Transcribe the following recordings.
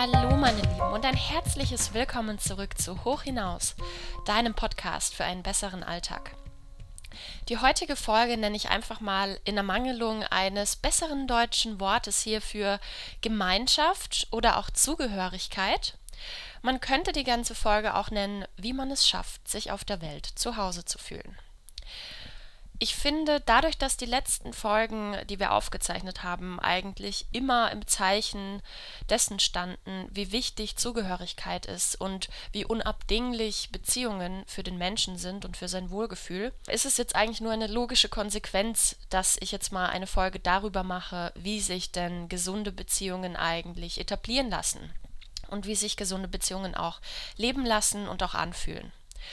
Hallo meine Lieben und ein herzliches Willkommen zurück zu Hoch hinaus, deinem Podcast für einen besseren Alltag. Die heutige Folge nenne ich einfach mal in Ermangelung eines besseren deutschen Wortes hierfür Gemeinschaft oder auch Zugehörigkeit. Man könnte die ganze Folge auch nennen, wie man es schafft, sich auf der Welt zu Hause zu fühlen. Ich finde, dadurch, dass die letzten Folgen, die wir aufgezeichnet haben, eigentlich immer im Zeichen dessen standen, wie wichtig Zugehörigkeit ist und wie unabdinglich Beziehungen für den Menschen sind und für sein Wohlgefühl, ist es jetzt eigentlich nur eine logische Konsequenz, dass ich jetzt mal eine Folge darüber mache, wie sich denn gesunde Beziehungen eigentlich etablieren lassen und wie sich gesunde Beziehungen auch leben lassen und auch anfühlen.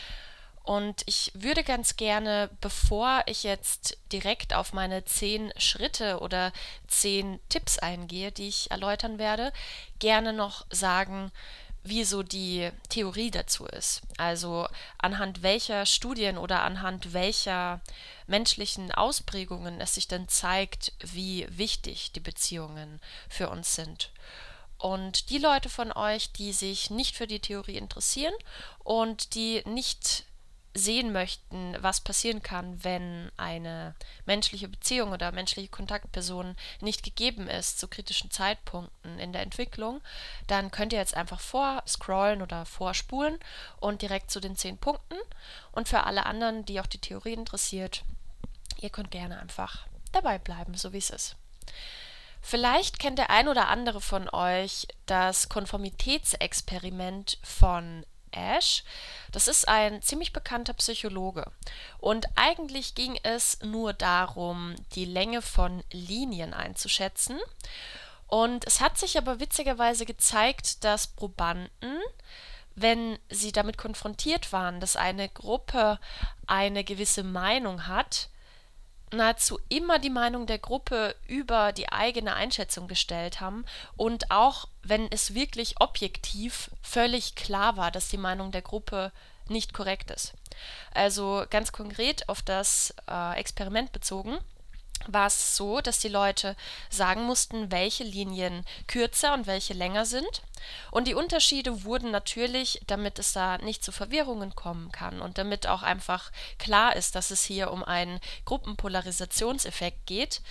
Und ich würde ganz gerne, bevor ich jetzt direkt auf meine 10 Schritte oder 10 Tipps eingehe, die ich erläutern werde, gerne noch sagen, wie so die Theorie dazu ist. Also anhand welcher Studien oder anhand welcher menschlichen Ausprägungen es sich denn zeigt, wie wichtig die Beziehungen für uns sind. Und die Leute von euch, die sich nicht für die Theorie interessieren und die nicht sehen möchten, was passieren kann, wenn eine menschliche Beziehung oder menschliche Kontaktperson nicht gegeben ist zu kritischen Zeitpunkten in der Entwicklung, dann könnt ihr jetzt einfach vorscrollen oder vorspulen und direkt zu den 10 Punkten. Und für alle anderen, die auch die Theorie interessiert, ihr könnt gerne einfach dabei bleiben, so wie es ist. Vielleicht kennt der ein oder andere von euch das Konformitätsexperiment von Asch. Das ist ein ziemlich bekannter Psychologe. Und eigentlich ging es nur darum, die Länge von Linien einzuschätzen. Und es hat sich aber witzigerweise gezeigt, dass Probanden, wenn sie damit konfrontiert waren, dass eine Gruppe eine gewisse Meinung hat, nahezu immer die Meinung der Gruppe über die eigene Einschätzung gestellt haben und auch wenn es wirklich objektiv völlig klar war, dass die Meinung der Gruppe nicht korrekt ist. Also ganz konkret auf das Experiment bezogen war es so, dass die Leute sagen mussten, welche Linien kürzer und welche länger sind. Und die Unterschiede wurden natürlich, damit es da nicht zu Verwirrungen kommen kann und damit auch einfach klar ist, dass es hier um einen Gruppenpolarisationseffekt geht,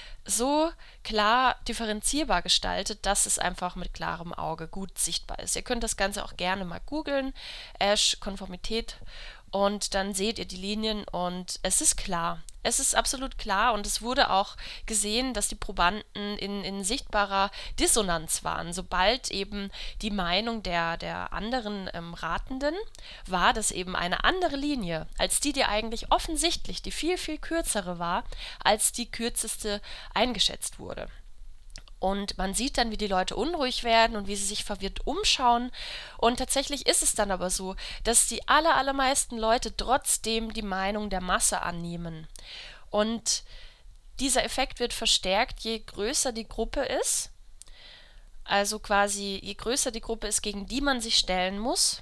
so klar differenzierbar gestaltet, dass es einfach mit klarem Auge gut sichtbar ist. Ihr könnt das Ganze auch gerne mal googeln, Asch-Konformität, und dann seht ihr die Linien und es ist klar. Es ist absolut klar und es wurde auch gesehen, dass die Probanden in sichtbarer Dissonanz waren. Sobald eben die Meinung der anderen Ratenden war, dass eben eine andere Linie als die eigentlich offensichtlich die viel, viel kürzere war, als die kürzeste eingeschätzt wurde. Und man sieht dann, wie die Leute unruhig werden und wie sie sich verwirrt umschauen. Und tatsächlich ist es dann aber so, dass die allermeisten Leute trotzdem die Meinung der Masse annehmen. Und dieser Effekt wird verstärkt, je größer die Gruppe ist. Also quasi, je größer die Gruppe ist, gegen die man sich stellen muss.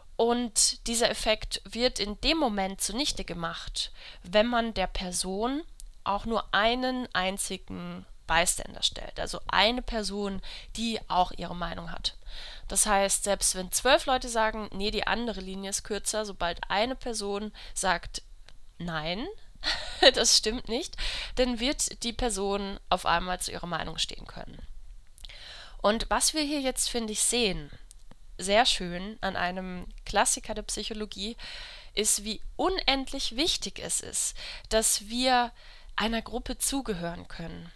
Und dieser Effekt wird in dem Moment zunichte gemacht, wenn man der Person auch nur einen einzigen Bystander stellt, also eine Person, die auch ihre Meinung hat. Das heißt, selbst wenn 12 Leute sagen, nee, die andere Linie ist kürzer, sobald eine Person sagt, nein, das stimmt nicht, dann wird die Person auf einmal zu ihrer Meinung stehen können. Und was wir hier jetzt, finde ich, sehen, sehr schön an einem Klassiker der Psychologie, ist, wie unendlich wichtig es ist, dass wir einer Gruppe zugehören können.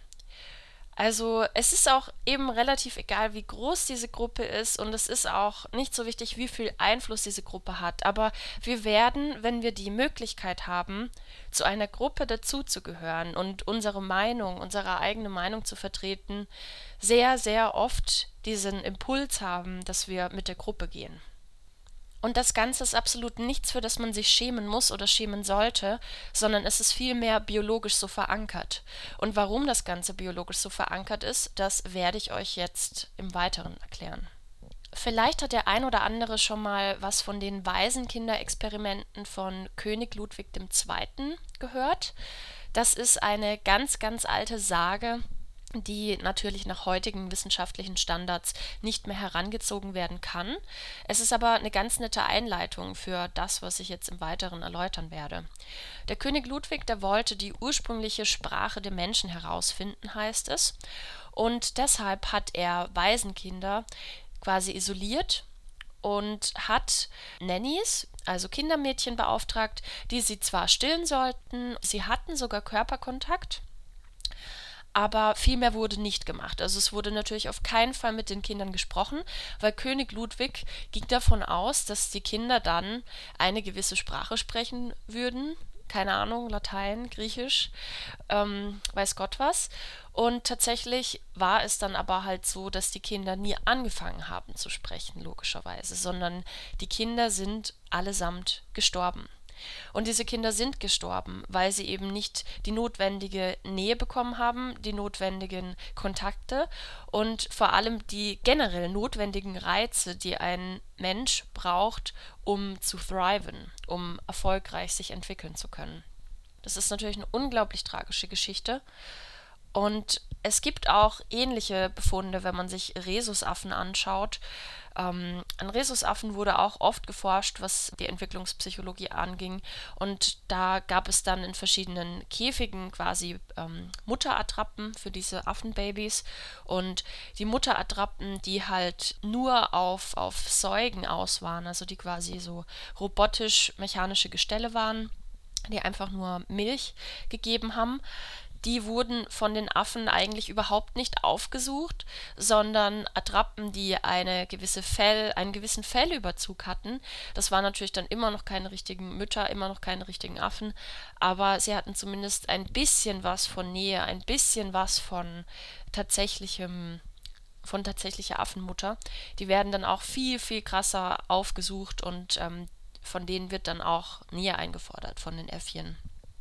Also es ist auch eben relativ egal, wie groß diese Gruppe ist und es ist auch nicht so wichtig, wie viel Einfluss diese Gruppe hat. Aber wir werden, wenn wir die Möglichkeit haben, zu einer Gruppe dazuzugehören und unsere Meinung, unsere eigene Meinung zu vertreten, sehr, sehr oft diesen Impuls haben, dass wir mit der Gruppe gehen. Und das Ganze ist absolut nichts, für das man sich schämen muss oder schämen sollte, sondern es ist vielmehr biologisch so verankert. Und warum das Ganze biologisch so verankert ist, das werde ich euch jetzt im Weiteren erklären. Vielleicht hat der ein oder andere schon mal was von den Waisenkinderexperimenten von König Ludwig II. Gehört. Das ist eine ganz, ganz alte Sage die natürlich nach heutigen wissenschaftlichen Standards nicht mehr herangezogen werden kann. Es ist aber eine ganz nette Einleitung für das, was ich jetzt im Weiteren erläutern werde. Der König Ludwig, der wollte die ursprüngliche Sprache der Menschen herausfinden, heißt es, und deshalb hat er Waisenkinder quasi isoliert und hat Nannies, also Kindermädchen, beauftragt, die sie zwar stillen sollten, sie hatten sogar Körperkontakt, aber viel mehr wurde nicht gemacht. Also es wurde natürlich auf keinen Fall mit den Kindern gesprochen, weil König Ludwig ging davon aus, dass die Kinder dann eine gewisse Sprache sprechen würden. Keine Ahnung, Latein, Griechisch, weiß Gott was. Und tatsächlich war es dann aber halt so, dass die Kinder nie angefangen haben zu sprechen, logischerweise, sondern die Kinder sind allesamt gestorben. Und diese Kinder sind gestorben, weil sie eben nicht die notwendige Nähe bekommen haben, die notwendigen Kontakte und vor allem die generell notwendigen Reize, die ein Mensch braucht, um zu thriven, um erfolgreich sich entwickeln zu können. Das ist natürlich eine unglaublich tragische Geschichte. Und es gibt auch ähnliche Befunde, wenn man sich Rhesusaffen anschaut. An Rhesusaffen wurde auch oft geforscht, was die Entwicklungspsychologie anging. Und da gab es dann in verschiedenen Käfigen quasi Mutterattrappen für diese Affenbabys. Und die Mutterattrappen, die halt nur auf Säugen aus waren, also die quasi so robotisch-mechanische Gestelle waren, die einfach nur Milch gegeben haben, die wurden von den Affen eigentlich überhaupt nicht aufgesucht, sondern Attrappen, die einen gewissen Fellüberzug hatten. Das waren natürlich dann immer noch keine richtigen Mütter, immer noch keine richtigen Affen, aber sie hatten zumindest ein bisschen was von Nähe, ein bisschen was von tatsächlicher Affenmutter. Die werden dann auch viel, viel krasser aufgesucht und von denen wird dann auch Nähe eingefordert von den Äffchen.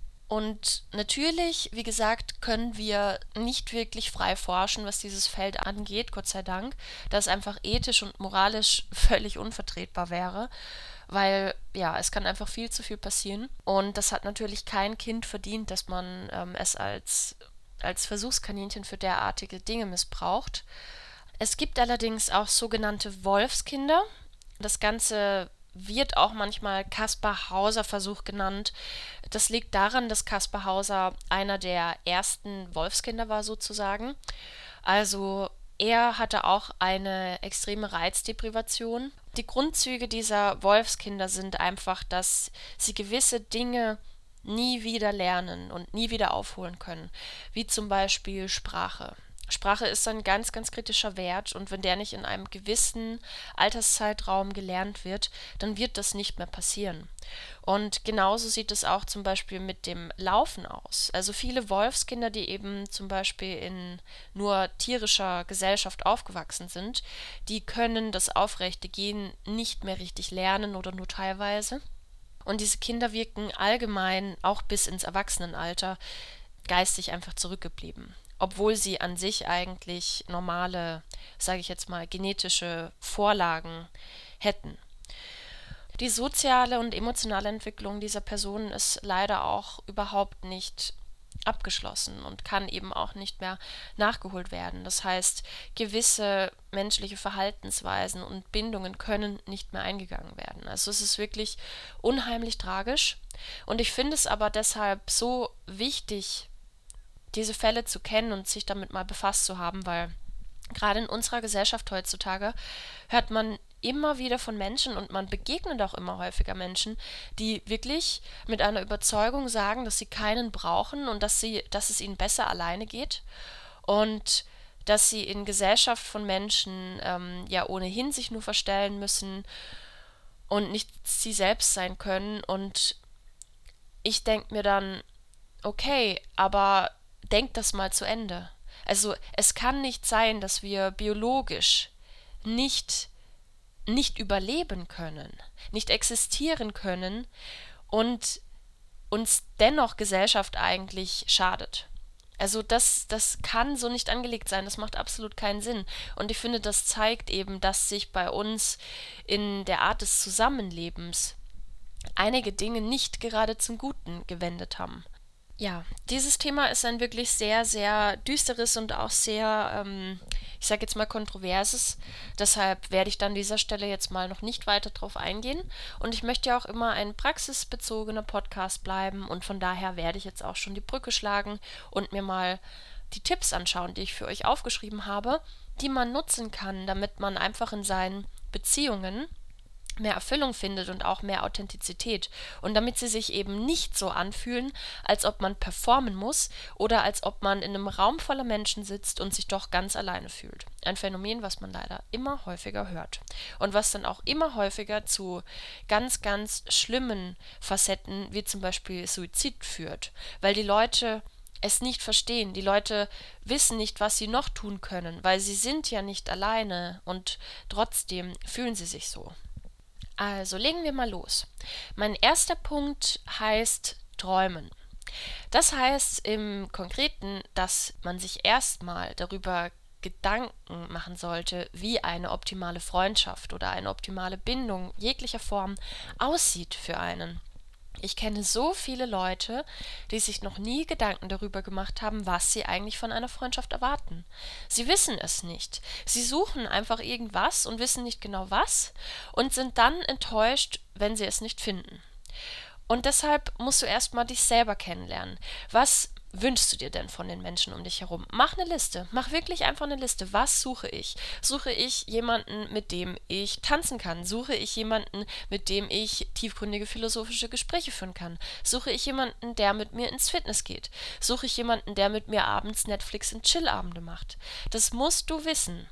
Und natürlich, wie gesagt, können wir nicht wirklich frei forschen, was dieses Feld angeht, Gott sei Dank, da es einfach ethisch und moralisch völlig unvertretbar wäre, weil ja, es kann einfach viel zu viel passieren. Und das hat natürlich kein Kind verdient, dass man es als Versuchskaninchen für derartige Dinge missbraucht. Es gibt allerdings auch sogenannte Wolfskinder. Das Ganze wird auch manchmal Kaspar-Hauser-Versuch genannt. Das liegt daran, dass Kaspar Hauser einer der ersten Wolfskinder war sozusagen. Also er hatte auch eine extreme Reizdeprivation. Die Grundzüge dieser Wolfskinder sind einfach, dass sie gewisse Dinge nie wieder lernen und nie wieder aufholen können, wie zum Beispiel Sprache. Sprache ist ein ganz, ganz kritischer Wert und wenn der nicht in einem gewissen Alterszeitraum gelernt wird, dann wird das nicht mehr passieren. Und genauso sieht es auch zum Beispiel mit dem Laufen aus. Also viele Wolfskinder, die eben zum Beispiel in nur tierischer Gesellschaft aufgewachsen sind, die können das aufrechte Gehen nicht mehr richtig lernen oder nur teilweise. Und diese Kinder wirken allgemein auch bis ins Erwachsenenalter geistig einfach zurückgeblieben, obwohl sie an sich eigentlich normale, sage ich jetzt mal, genetische Vorlagen hätten. Die soziale und emotionale Entwicklung dieser Personen ist leider auch überhaupt nicht abgeschlossen und kann eben auch nicht mehr nachgeholt werden. Das heißt, gewisse menschliche Verhaltensweisen und Bindungen können nicht mehr eingegangen werden. Also es ist wirklich unheimlich tragisch und ich finde es aber deshalb so wichtig, diese Fälle zu kennen und sich damit mal befasst zu haben, weil gerade in unserer Gesellschaft heutzutage hört man immer wieder von Menschen und man begegnet auch immer häufiger Menschen, die wirklich mit einer Überzeugung sagen, dass sie keinen brauchen und dass es ihnen besser alleine geht und dass sie in Gesellschaft von Menschen ja ohnehin sich nur verstellen müssen und nicht sie selbst sein können. Und ich denke mir dann, okay, aber denkt das mal zu Ende. Also es kann nicht sein, dass wir biologisch nicht überleben können, nicht existieren können und uns dennoch Gesellschaft eigentlich schadet. Also das kann so nicht angelegt sein, das macht absolut keinen Sinn. Und ich finde, das zeigt eben, dass sich bei uns in der Art des Zusammenlebens einige Dinge nicht gerade zum Guten gewendet haben. Ja, dieses Thema ist ein wirklich sehr, sehr düsteres und auch sehr, ich sage jetzt mal kontroverses. Deshalb werde ich dann an dieser Stelle jetzt mal noch nicht weiter drauf eingehen. Und ich möchte ja auch immer ein praxisbezogener Podcast bleiben und von daher werde ich jetzt auch schon die Brücke schlagen und mir mal die Tipps anschauen, die ich für euch aufgeschrieben habe, die man nutzen kann, damit man einfach in seinen Beziehungen mehr Erfüllung findet und auch mehr Authentizität und damit sie sich eben nicht so anfühlen, als ob man performen muss oder als ob man in einem Raum voller Menschen sitzt und sich doch ganz alleine fühlt. Ein Phänomen, was man leider immer häufiger hört und was dann auch immer häufiger zu ganz, ganz schlimmen Facetten wie zum Beispiel Suizid führt, weil die Leute es nicht verstehen. Die Leute wissen nicht, was sie noch tun können, weil sie sind ja nicht alleine und trotzdem fühlen sie sich so. Also legen wir mal los. Mein erster Punkt heißt Träumen. Das heißt im Konkreten, dass man sich erstmal darüber Gedanken machen sollte, wie eine optimale Freundschaft oder eine optimale Bindung jeglicher Form aussieht für einen. Ich kenne so viele Leute, die sich noch nie Gedanken darüber gemacht haben, was sie eigentlich von einer Freundschaft erwarten. Sie wissen es nicht. Sie suchen einfach irgendwas und wissen nicht genau was und sind dann enttäuscht, wenn sie es nicht finden. Und deshalb musst du erstmal dich selber kennenlernen. Was wünschst du dir denn von den Menschen um dich herum? Mach eine Liste. Mach wirklich einfach eine Liste. Was suche ich? Suche ich jemanden, mit dem ich tanzen kann? Suche ich jemanden, mit dem ich tiefgründige philosophische Gespräche führen kann? Suche ich jemanden, der mit mir ins Fitness geht? Suche ich jemanden, der mit mir abends Netflix und Chillabende macht? Das musst du wissen.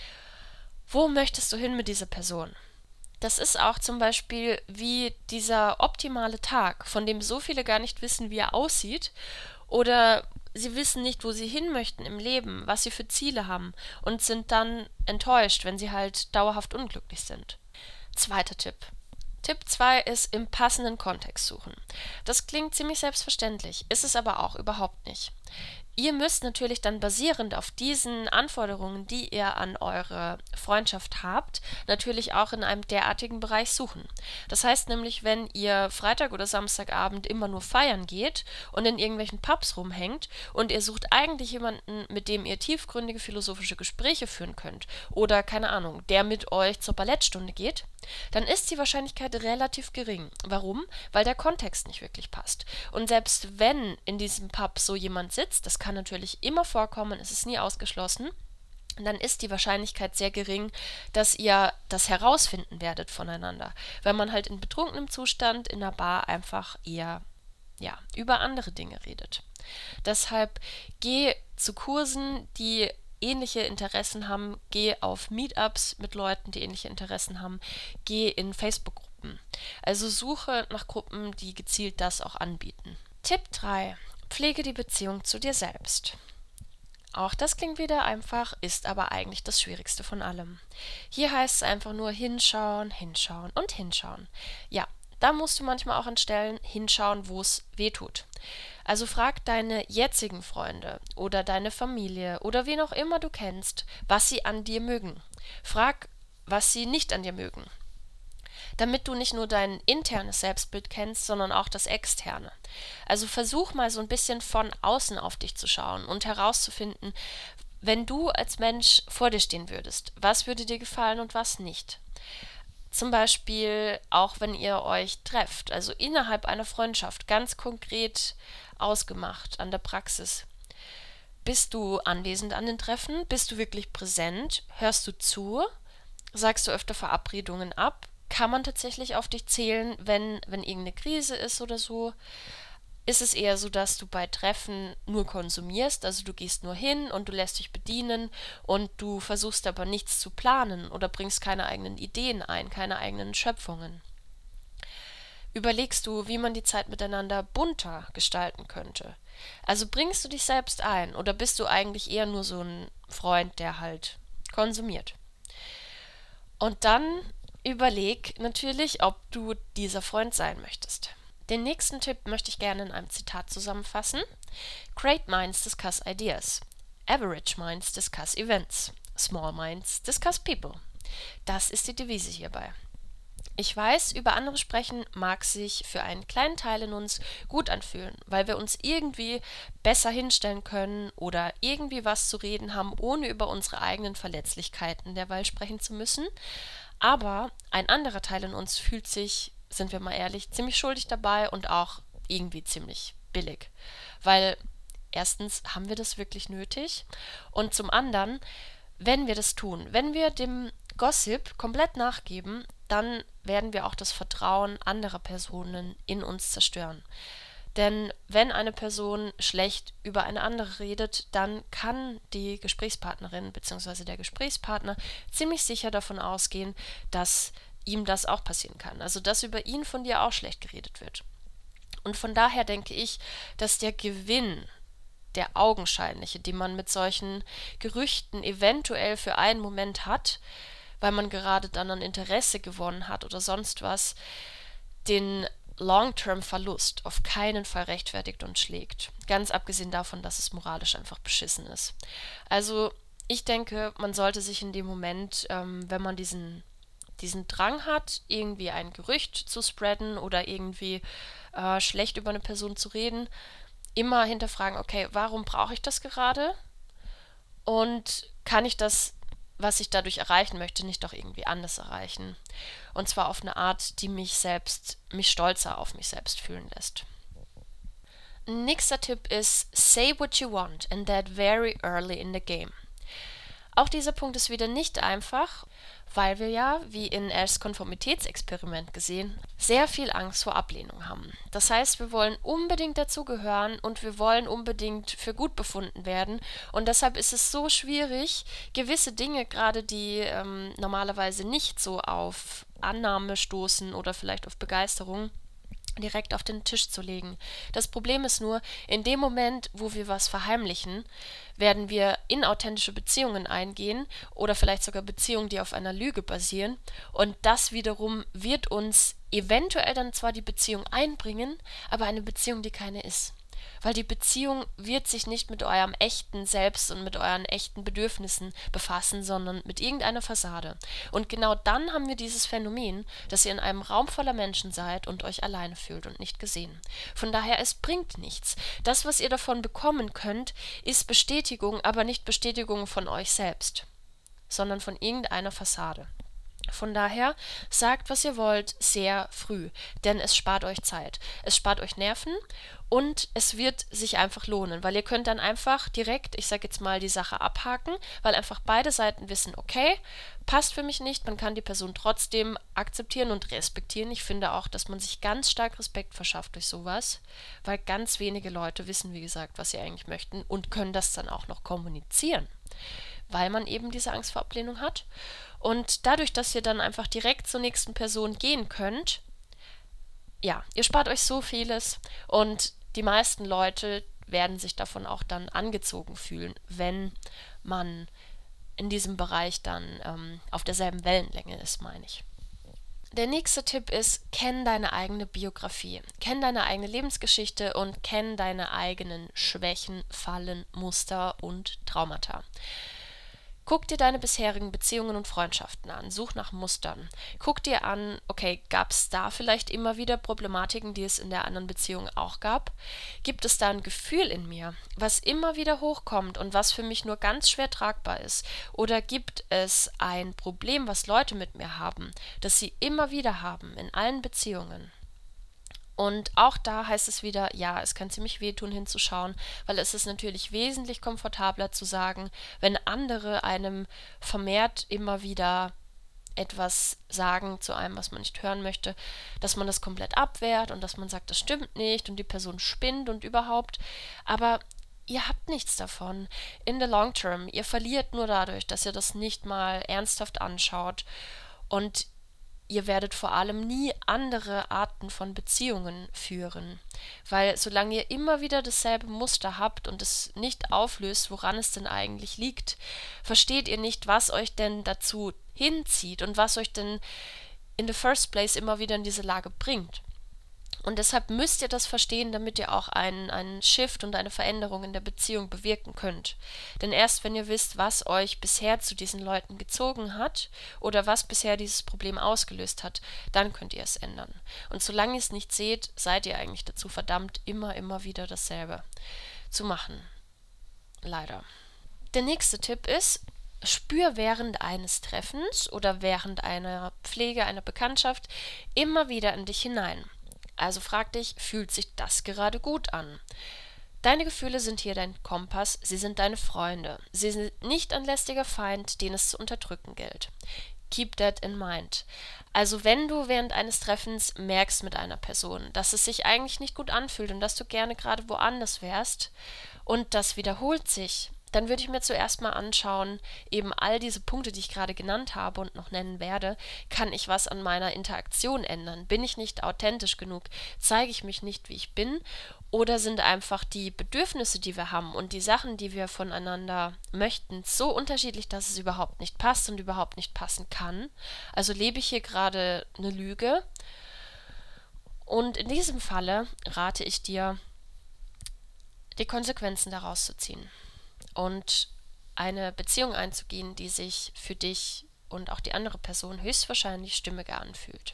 Wo möchtest du hin mit dieser Person? Das ist auch zum Beispiel wie dieser optimale Tag, von dem so viele gar nicht wissen, wie er aussieht, oder sie wissen nicht, wo sie hin möchten im Leben, was sie für Ziele haben und sind dann enttäuscht, wenn sie halt dauerhaft unglücklich sind. Zweiter Tipp. Tipp 2 ist im passenden Kontext suchen. Das klingt ziemlich selbstverständlich, ist es aber auch überhaupt nicht. Ihr müsst natürlich dann basierend auf diesen Anforderungen, die ihr an eure Freundschaft habt, natürlich auch in einem derartigen Bereich suchen. Das heißt nämlich, wenn ihr Freitag oder Samstagabend immer nur feiern geht und in irgendwelchen Pubs rumhängt und ihr sucht eigentlich jemanden, mit dem ihr tiefgründige philosophische Gespräche führen könnt oder, keine Ahnung, der mit euch zur Ballettstunde geht, dann ist die Wahrscheinlichkeit relativ gering. Warum? Weil der Kontext nicht wirklich passt. Und selbst wenn in diesem Pub so jemand sitzt, das kann natürlich immer vorkommen, es ist nie ausgeschlossen, dann ist die Wahrscheinlichkeit sehr gering, dass ihr das herausfinden werdet voneinander, weil man halt in betrunkenem Zustand in der Bar einfach eher über andere Dinge redet. Deshalb geh zu Kursen, die ähnliche Interessen haben, geh auf Meetups mit Leuten, die ähnliche Interessen haben, geh in Facebook-Gruppen. Also suche nach Gruppen, die gezielt das auch anbieten. Tipp 3. Pflege die Beziehung zu dir selbst. Auch das klingt wieder einfach, ist aber eigentlich das Schwierigste von allem. Hier heißt es einfach nur hinschauen, hinschauen und hinschauen. Ja, da musst du manchmal auch an Stellen hinschauen, wo es weh tut. Also frag deine jetzigen Freunde oder deine Familie oder wen auch immer du kennst, was sie an dir mögen. Frag, was sie nicht an dir mögen. Damit du nicht nur dein internes Selbstbild kennst, sondern auch das externe. Also versuch mal so ein bisschen von außen auf dich zu schauen und herauszufinden, wenn du als Mensch vor dir stehen würdest, was würde dir gefallen und was nicht. Zum Beispiel auch wenn ihr euch trefft, also innerhalb einer Freundschaft, ganz konkret ausgemacht an der Praxis. Bist du anwesend an den Treffen? Bist du wirklich präsent? Hörst du zu? Sagst du öfter Verabredungen ab? Kann man tatsächlich auf dich zählen, wenn irgendeine Krise ist oder so? Ist es eher so, dass du bei Treffen nur konsumierst, also du gehst nur hin und du lässt dich bedienen und du versuchst aber nichts zu planen oder bringst keine eigenen Ideen ein, keine eigenen Schöpfungen? Überlegst du, wie man die Zeit miteinander bunter gestalten könnte? Also bringst du dich selbst ein oder bist du eigentlich eher nur so ein Freund, der halt konsumiert? Und dann überleg natürlich, ob du dieser Freund sein möchtest. Den nächsten Tipp möchte ich gerne in einem Zitat zusammenfassen. Great minds discuss ideas. Average minds discuss events. Small minds discuss people. Das ist die Devise hierbei. Ich weiß, über andere sprechen mag sich für einen kleinen Teil in uns gut anfühlen, weil wir uns irgendwie besser hinstellen können oder irgendwie was zu reden haben, ohne über unsere eigenen Verletzlichkeiten derweil sprechen zu müssen. Aber ein anderer Teil in uns fühlt sich, sind wir mal ehrlich, ziemlich schuldig dabei und auch irgendwie ziemlich billig. Weil erstens haben wir das wirklich nötig und zum anderen, wenn wir das tun, wenn wir dem Gossip komplett nachgeben, dann werden wir auch das Vertrauen anderer Personen in uns zerstören. Denn wenn eine Person schlecht über eine andere redet, dann kann die Gesprächspartnerin bzw. der Gesprächspartner ziemlich sicher davon ausgehen, dass ihm das auch passieren kann. Also dass über ihn von dir auch schlecht geredet wird. Und von daher denke ich, dass der Gewinn, der augenscheinliche, den man mit solchen Gerüchten eventuell für einen Moment hat, weil man gerade dann an Interesse gewonnen hat oder sonst was, den Long-Term-Verlust auf keinen Fall rechtfertigt und schlägt. Ganz abgesehen davon, dass es moralisch einfach beschissen ist. Also ich denke, man sollte sich in dem Moment, wenn man diesen Drang hat, irgendwie ein Gerücht zu spreaden oder irgendwie schlecht über eine Person zu reden, immer hinterfragen, okay, warum brauche ich das gerade? Und kann ich das, was ich dadurch erreichen möchte, nicht doch irgendwie anders erreichen? Und zwar auf eine Art, die mich stolzer auf mich selbst fühlen lässt. Nächster Tipp ist, say what you want and that very early in the game. Auch dieser Punkt ist wieder nicht einfach, weil wir ja, wie in Ashs Konformitätsexperiment gesehen, sehr viel Angst vor Ablehnung haben. Das heißt, wir wollen unbedingt dazugehören und wir wollen unbedingt für gut befunden werden. Und deshalb ist es so schwierig, gewisse Dinge, gerade die normalerweise nicht so auf Annahme stoßen oder vielleicht auf Begeisterung, direkt auf den Tisch zu legen. Das Problem ist nur, in dem Moment, wo wir was verheimlichen, werden wir inauthentische Beziehungen eingehen oder vielleicht sogar Beziehungen, die auf einer Lüge basieren. Und das wiederum wird uns eventuell dann zwar die Beziehung einbringen, aber eine Beziehung, die keine ist. Weil die Beziehung wird sich nicht mit eurem echten Selbst und mit euren echten Bedürfnissen befassen, sondern mit irgendeiner Fassade. Und genau dann haben wir dieses Phänomen, dass ihr in einem Raum voller Menschen seid und euch alleine fühlt und nicht gesehen. Von daher, es bringt nichts. Das, was ihr davon bekommen könnt, ist Bestätigung, aber nicht Bestätigung von euch selbst, sondern von irgendeiner Fassade. Von daher, sagt, was ihr wollt, sehr früh, denn es spart euch Zeit, es spart euch Nerven und es wird sich einfach lohnen, weil ihr könnt dann einfach direkt, ich sage jetzt mal, die Sache abhaken, weil einfach beide Seiten wissen, okay, passt für mich nicht, man kann die Person trotzdem akzeptieren und respektieren. Ich finde auch, dass man sich ganz stark Respekt verschafft durch sowas, weil ganz wenige Leute wissen, wie gesagt, was sie eigentlich möchten und können das dann auch noch kommunizieren, weil man eben diese Angst vor Ablehnung hat. Und dadurch, dass ihr dann einfach direkt zur nächsten Person gehen könnt, ja, ihr spart euch so vieles und die meisten Leute werden sich davon auch dann angezogen fühlen, wenn man in diesem Bereich dann auf derselben Wellenlänge ist, meine ich. Der nächste Tipp ist, kenn deine eigene Biografie, kenn deine eigene Lebensgeschichte und kenn deine eigenen Schwächen, Fallen, Muster und Traumata. Guck dir deine bisherigen Beziehungen und Freundschaften an, such nach Mustern. Guck dir an, okay, gab es da vielleicht immer wieder Problematiken, die es in der anderen Beziehung auch gab? Gibt es da ein Gefühl in mir, was immer wieder hochkommt und was für mich nur ganz schwer tragbar ist? Oder gibt es ein Problem, was Leute mit mir haben, das sie immer wieder haben in allen Beziehungen? Und auch da heißt es wieder, ja, es kann ziemlich wehtun hinzuschauen, weil es ist natürlich wesentlich komfortabler zu sagen, wenn andere einem vermehrt immer wieder etwas sagen zu einem, was man nicht hören möchte, dass man das komplett abwehrt und dass man sagt, das stimmt nicht und die Person spinnt und überhaupt. Aber ihr habt nichts davon. In the long term, ihr verliert nur dadurch, dass ihr das nicht mal ernsthaft anschaut und ihr werdet vor allem nie andere Arten von Beziehungen führen, weil solange ihr immer wieder dasselbe Muster habt und es nicht auflöst, woran es denn eigentlich liegt, versteht ihr nicht, was euch denn dazu hinzieht und was euch denn in the first place immer wieder in diese Lage bringt. Und deshalb müsst ihr das verstehen, damit ihr auch einen Shift und eine Veränderung in der Beziehung bewirken könnt. Denn erst wenn ihr wisst, was euch bisher zu diesen Leuten gezogen hat oder was bisher dieses Problem ausgelöst hat, dann könnt ihr es ändern. Und solange ihr es nicht seht, seid ihr eigentlich dazu verdammt, immer wieder dasselbe zu machen. Leider. Der nächste Tipp ist: Spür während eines Treffens oder während einer Pflege, einer Bekanntschaft immer wieder in dich hinein. Also frag dich, fühlt sich das gerade gut an? Deine Gefühle sind hier dein Kompass, sie sind deine Freunde. Sie sind nicht ein lästiger Feind, den es zu unterdrücken gilt. Keep that in mind. Also wenn du während eines Treffens merkst mit einer Person, dass es sich eigentlich nicht gut anfühlt und dass du gerne gerade woanders wärst und das wiederholt sich, dann würde ich mir zuerst mal anschauen, eben all diese Punkte, die ich gerade genannt habe und noch nennen werde, kann ich was an meiner Interaktion ändern? Bin ich nicht authentisch genug? Zeige ich mich nicht, wie ich bin? Oder sind einfach die Bedürfnisse, die wir haben und die Sachen, die wir voneinander möchten, so unterschiedlich, dass es überhaupt nicht passt und überhaupt nicht passen kann? Also lebe ich hier gerade eine Lüge? Und in diesem Falle rate ich dir, die Konsequenzen daraus zu ziehen und eine Beziehung einzugehen, die sich für dich und auch die andere Person höchstwahrscheinlich stimmiger anfühlt.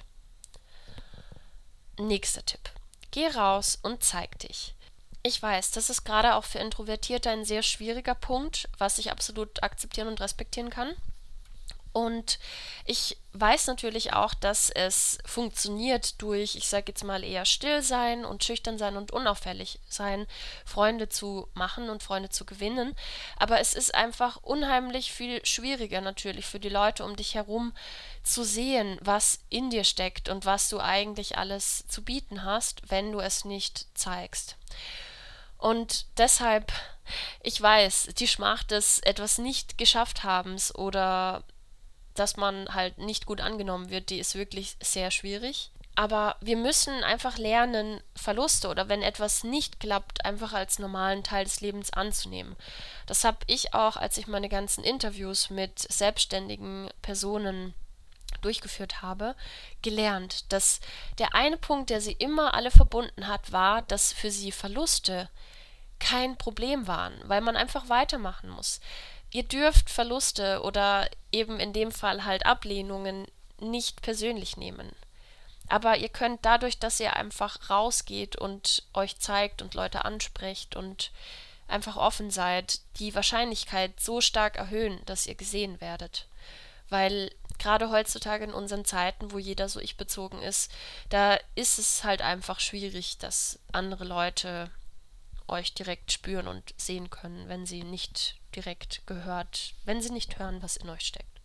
Nächster Tipp: Geh raus und zeig dich. Ich weiß, das ist gerade auch für Introvertierte ein sehr schwieriger Punkt, was ich absolut akzeptieren und respektieren kann. Und ich weiß natürlich auch, dass es funktioniert durch, ich sage jetzt mal, eher still sein und schüchtern sein und unauffällig sein, Freunde zu machen und Freunde zu gewinnen. Aber es ist einfach unheimlich viel schwieriger natürlich für die Leute um dich herum zu sehen, was in dir steckt und was du eigentlich alles zu bieten hast, wenn du es nicht zeigst. Und deshalb, ich weiß, die Schmach des etwas nicht geschafft habens oder dass man halt nicht gut angenommen wird, die ist wirklich sehr schwierig. Aber wir müssen einfach lernen, Verluste oder wenn etwas nicht klappt, einfach als normalen Teil des Lebens anzunehmen. Das habe ich auch, als ich meine ganzen Interviews mit selbstständigen Personen durchgeführt habe, gelernt, dass der eine Punkt, der sie immer alle verbunden hat, war, dass für sie Verluste kein Problem waren, weil man einfach weitermachen muss. Ihr dürft Verluste oder eben in dem Fall halt Ablehnungen nicht persönlich nehmen. Aber ihr könnt dadurch, dass ihr einfach rausgeht und euch zeigt und Leute ansprecht und einfach offen seid, die Wahrscheinlichkeit so stark erhöhen, dass ihr gesehen werdet. Weil gerade heutzutage in unseren Zeiten, wo jeder so ich-bezogen ist, da ist es halt einfach schwierig, dass andere Leute euch direkt spüren und sehen können, wenn sie nicht wenn sie nicht hören, was in euch steckt.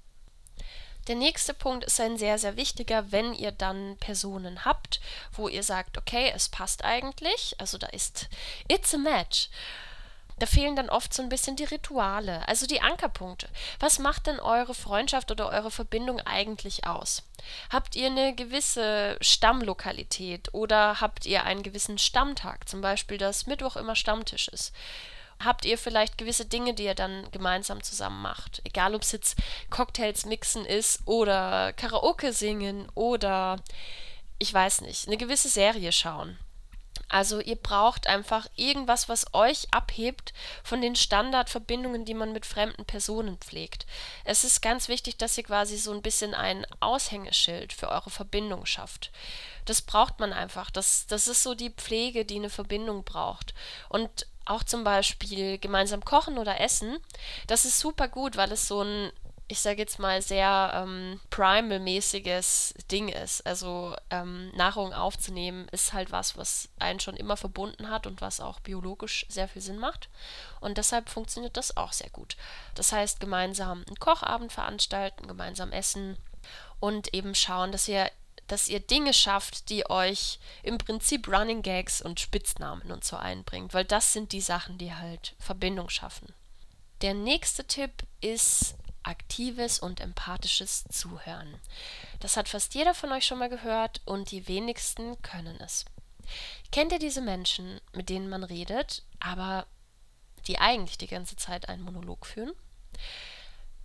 Der nächste Punkt ist ein sehr wichtiger, wenn ihr dann Personen habt, wo ihr sagt, okay, es passt eigentlich, also it's a match. Da fehlen dann oft so ein bisschen die Rituale, also die Ankerpunkte. Was macht denn eure Freundschaft oder eure Verbindung eigentlich aus? Habt ihr eine gewisse Stammlokalität oder habt ihr einen gewissen Stammtag, zum Beispiel, dass Mittwoch immer Stammtisch ist? Habt ihr vielleicht gewisse Dinge, die ihr dann gemeinsam zusammen macht? Egal, ob es jetzt Cocktails mixen ist oder Karaoke singen oder, ich weiß nicht, eine gewisse Serie schauen. Also ihr braucht einfach irgendwas, was euch abhebt von den Standardverbindungen, die man mit fremden Personen pflegt. Es ist ganz wichtig, dass ihr quasi so ein bisschen ein Aushängeschild für eure Verbindung schafft. Das braucht man einfach. Das ist so die Pflege, die eine Verbindung braucht. Und auch zum Beispiel gemeinsam kochen oder essen, das ist super gut, weil es so ein, ich sage jetzt mal, sehr primal-mäßiges Ding ist. Also Nahrung aufzunehmen ist halt was einen schon immer verbunden hat und was auch biologisch sehr viel Sinn macht. Und deshalb funktioniert das auch sehr gut. Das heißt, gemeinsam einen Kochabend veranstalten, gemeinsam essen und eben schauen, dass ihr Dinge schafft, die euch im Prinzip Running Gags und Spitznamen und so einbringt, weil das sind die Sachen, die halt Verbindung schaffen. Der nächste Tipp ist aktives und empathisches Zuhören. Das hat fast jeder von euch schon mal gehört und die wenigsten können es. Kennt ihr diese Menschen, mit denen man redet, aber die eigentlich die ganze Zeit einen Monolog führen?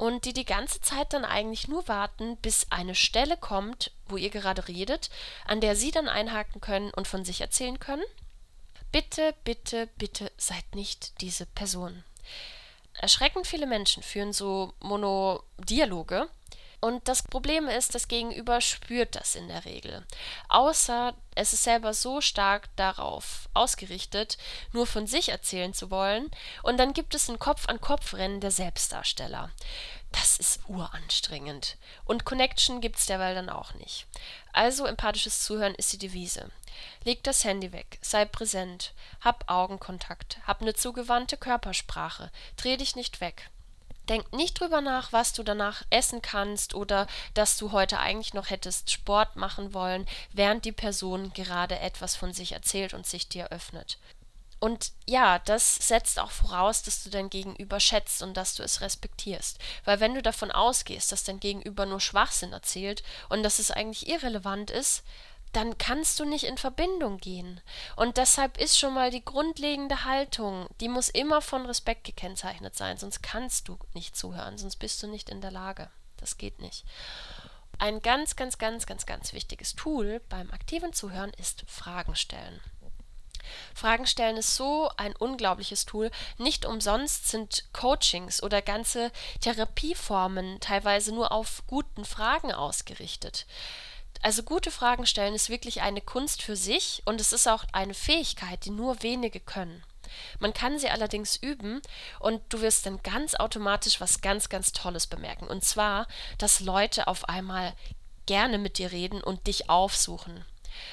und die ganze Zeit dann eigentlich nur warten, bis eine Stelle kommt, wo ihr gerade redet, an der sie dann einhaken können und von sich erzählen können. Bitte, bitte, bitte seid nicht diese Person. Erschreckend viele Menschen führen so Monodialoge. Und das Problem ist, das Gegenüber spürt das in der Regel. Außer es ist selber so stark darauf ausgerichtet, nur von sich erzählen zu wollen. Und dann gibt es ein Kopf-an-Kopf-Rennen der Selbstdarsteller. Das ist uranstrengend. Und Connection gibt's derweil dann auch nicht. Also empathisches Zuhören ist die Devise. Leg das Handy weg, sei präsent, hab Augenkontakt, hab eine zugewandte Körpersprache, dreh dich nicht weg. Denk nicht drüber nach, was du danach essen kannst oder dass du heute eigentlich noch hättest Sport machen wollen, während die Person gerade etwas von sich erzählt und sich dir öffnet. Und ja, das setzt auch voraus, dass du dein Gegenüber schätzt und dass du es respektierst. Weil wenn du davon ausgehst, dass dein Gegenüber nur Schwachsinn erzählt und dass es eigentlich irrelevant ist, dann kannst du nicht in Verbindung gehen. Und deshalb ist schon mal die grundlegende Haltung, die muss immer von Respekt gekennzeichnet sein, sonst kannst du nicht zuhören, sonst bist du nicht in der Lage. Das geht nicht. Ein ganz, ganz, ganz, ganz, ganz wichtiges Tool beim aktiven Zuhören ist Fragen stellen. Fragen stellen ist so ein unglaubliches Tool. Nicht umsonst sind Coachings oder ganze Therapieformen teilweise nur auf guten Fragen ausgerichtet. Also gute Fragen stellen ist wirklich eine Kunst für sich und es ist auch eine Fähigkeit, die nur wenige können. Man kann sie allerdings üben und du wirst dann ganz automatisch was ganz, ganz Tolles bemerken. Und zwar, dass Leute auf einmal gerne mit dir reden und dich aufsuchen,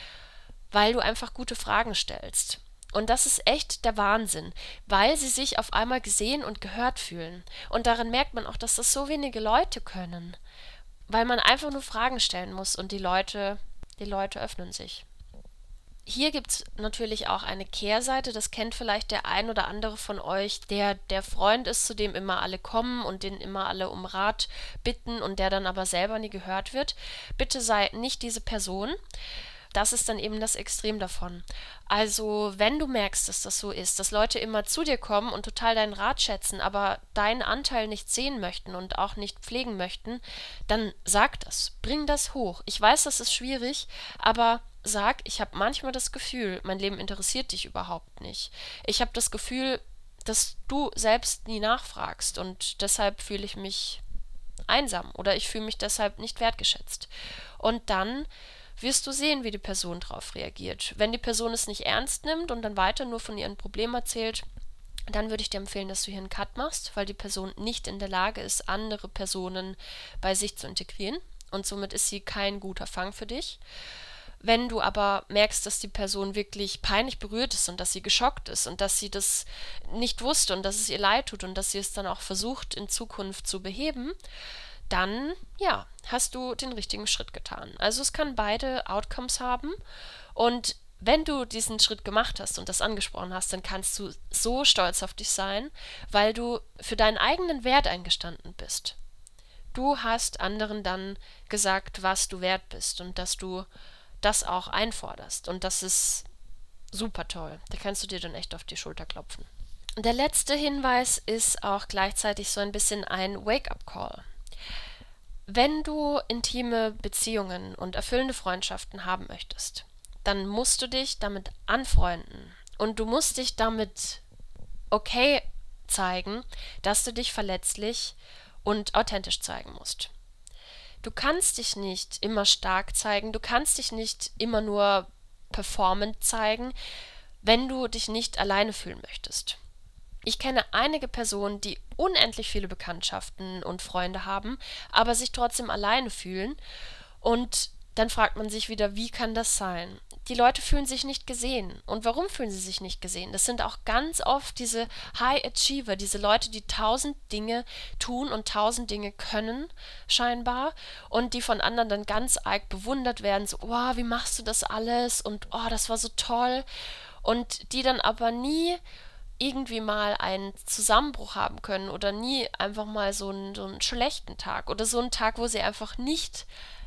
weil du einfach gute Fragen stellst. Und das ist echt der Wahnsinn, weil sie sich auf einmal gesehen und gehört fühlen. Und daran merkt man auch, dass das so wenige Leute können. Weil man einfach nur Fragen stellen muss und die Leute öffnen sich. Hier gibt es natürlich auch eine Kehrseite, das kennt vielleicht der ein oder andere von euch, der Freund ist, zu dem immer alle kommen und den immer alle um Rat bitten und der dann aber selber nie gehört wird. Bitte sei nicht diese Person. Das ist dann eben das Extrem davon. Also, wenn du merkst, dass das so ist, dass Leute immer zu dir kommen und total deinen Rat schätzen, aber deinen Anteil nicht sehen möchten und auch nicht pflegen möchten, dann sag das, bring das hoch. Ich weiß, das ist schwierig, aber sag, ich habe manchmal das Gefühl, mein Leben interessiert dich überhaupt nicht. Ich habe das Gefühl, dass du selbst nie nachfragst und deshalb fühle ich mich einsam oder ich fühle mich deshalb nicht wertgeschätzt. Und dann wirst du sehen, wie die Person darauf reagiert. Wenn die Person es nicht ernst nimmt und dann weiter nur von ihren Problemen erzählt, dann würde ich dir empfehlen, dass du hier einen Cut machst, weil die Person nicht in der Lage ist, andere Personen bei sich zu integrieren und somit ist sie kein guter Fang für dich. Wenn du aber merkst, dass die Person wirklich peinlich berührt ist und dass sie geschockt ist und dass sie das nicht wusste und dass es ihr leid tut und dass sie es dann auch versucht, in Zukunft zu beheben, dann, ja, hast du den richtigen Schritt getan. Also es kann beide Outcomes haben und wenn du diesen Schritt gemacht hast und das angesprochen hast, dann kannst du so stolz auf dich sein, weil du für deinen eigenen Wert eingestanden bist. Du hast anderen dann gesagt, was du wert bist und dass du das auch einforderst und das ist super toll. Da kannst du dir dann echt auf die Schulter klopfen. Der letzte Hinweis ist auch gleichzeitig so ein bisschen ein Wake-up-Call. Wenn du intime Beziehungen und erfüllende Freundschaften haben möchtest, dann musst du dich damit anfreunden und du musst dich damit okay zeigen, dass du dich verletzlich und authentisch zeigen musst. Du kannst dich nicht immer stark zeigen, du kannst dich nicht immer nur performant zeigen, wenn du dich nicht alleine fühlen möchtest. Ich kenne einige Personen, die unendlich viele Bekanntschaften und Freunde haben, aber sich trotzdem alleine fühlen. Und dann fragt man sich wieder, wie kann das sein? Die Leute fühlen sich nicht gesehen. Und warum fühlen sie sich nicht gesehen? Das sind auch ganz oft diese High Achiever, diese Leute, die 1000 Dinge tun und 1000 Dinge können, scheinbar, und die von anderen dann ganz arg bewundert werden, so, oh, wie machst du das alles? Und oh, das war so toll. Und die dann aber nie irgendwie mal einen Zusammenbruch haben können oder nie einfach mal so einen schlechten Tag oder so einen Tag, wo sie einfach nichts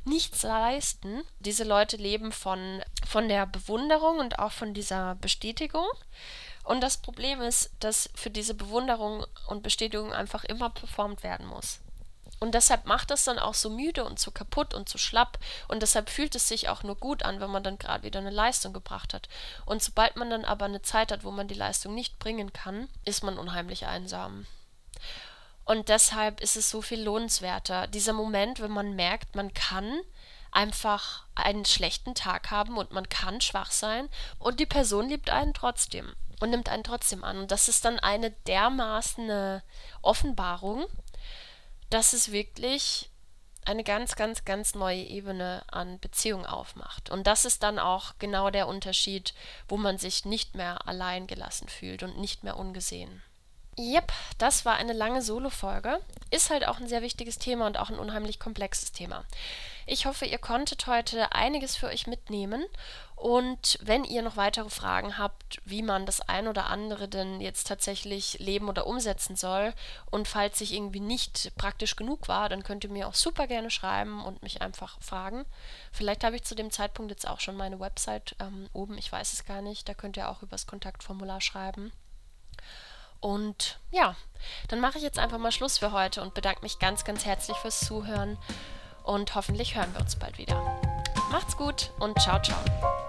leisten. Diese Leute leben von der Bewunderung und auch von dieser Bestätigung. Und das Problem ist, dass für diese Bewunderung und Bestätigung einfach immer performt werden muss. Und deshalb macht es dann auch so müde und so kaputt und so schlapp. Und deshalb fühlt es sich auch nur gut an, wenn man dann gerade wieder eine Leistung gebracht hat. Und sobald man dann aber eine Zeit hat, wo man die Leistung nicht bringen kann, ist man unheimlich einsam. Und deshalb ist es so viel lohnenswerter. Dieser Moment, wenn man merkt, man kann einfach einen schlechten Tag haben und man kann schwach sein und die Person liebt einen trotzdem und nimmt einen trotzdem an. Und das ist dann eine dermaßen Offenbarung, dass es wirklich eine ganz, ganz, ganz neue Ebene an Beziehung aufmacht. Und das ist dann auch genau der Unterschied, wo man sich nicht mehr allein gelassen fühlt und nicht mehr ungesehen. Yep, das war eine lange Solo-Folge. Ist halt auch ein sehr wichtiges Thema und auch ein unheimlich komplexes Thema. Ich hoffe, ihr konntet heute einiges für euch mitnehmen. Und wenn ihr noch weitere Fragen habt, wie man das ein oder andere denn jetzt tatsächlich leben oder umsetzen soll, und falls ich irgendwie nicht praktisch genug war, dann könnt ihr mir auch super gerne schreiben und mich einfach fragen. Vielleicht habe ich zu dem Zeitpunkt jetzt auch schon meine Website oben, ich weiß es gar nicht. Da könnt ihr auch übers Kontaktformular schreiben. Und ja, dann mache ich jetzt einfach mal Schluss für heute und bedanke mich ganz, ganz herzlich fürs Zuhören und hoffentlich hören wir uns bald wieder. Macht's gut und ciao, ciao.